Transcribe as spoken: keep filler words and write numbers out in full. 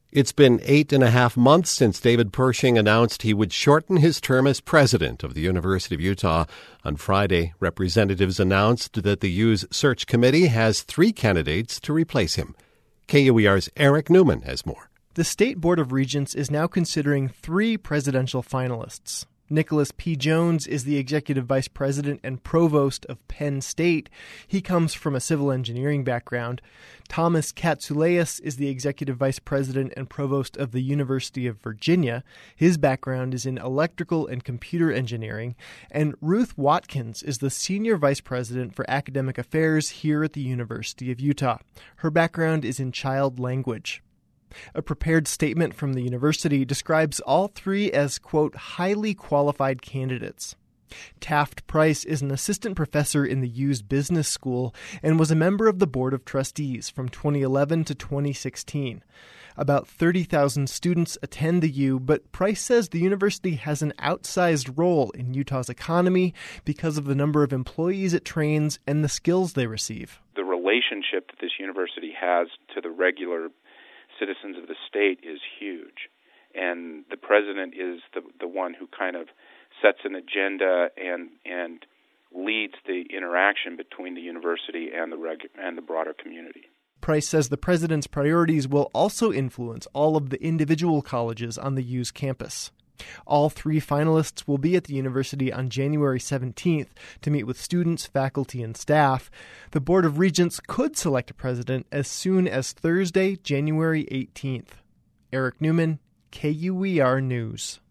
It's been eight and a half months since David Pershing announced he would shorten his term as president of the University of Utah. On Friday, representatives announced that the U's search committee has three candidates to replace him. K U E R's Eric Newman has more. The State Board of Regents is now considering three presidential finalists. Nicholas P. Jones is the executive vice president and provost of Penn State. He comes from a civil engineering background. Thomas Katsouleas is the executive vice president and provost of the University of Virginia. His background is in electrical and computer engineering. And Ruth Watkins is the senior vice president for academic affairs here at the University of Utah. Her background is in child language. A prepared statement from the university describes all three as, quote, highly qualified candidates. Taft Price is an assistant professor in the U's business school and was a member of the board of trustees from twenty eleven to twenty sixteen. About thirty thousand students attend the U, but Price says the university has an outsized role in Utah's economy because of the number of employees it trains and the skills they receive. The relationship that this university has to the regular citizens of the state is huge, and the president is the the one who kind of sets an agenda and and leads the interaction between the university and the reg, and the broader community. Price says the president's priorities will also influence all of the individual colleges on the U's campus. All three finalists will be at the university on January seventeenth to meet with students, faculty, and staff. The Board of Regents could select a president as soon as Thursday, January eighteenth. Eric Newman, K U E R News.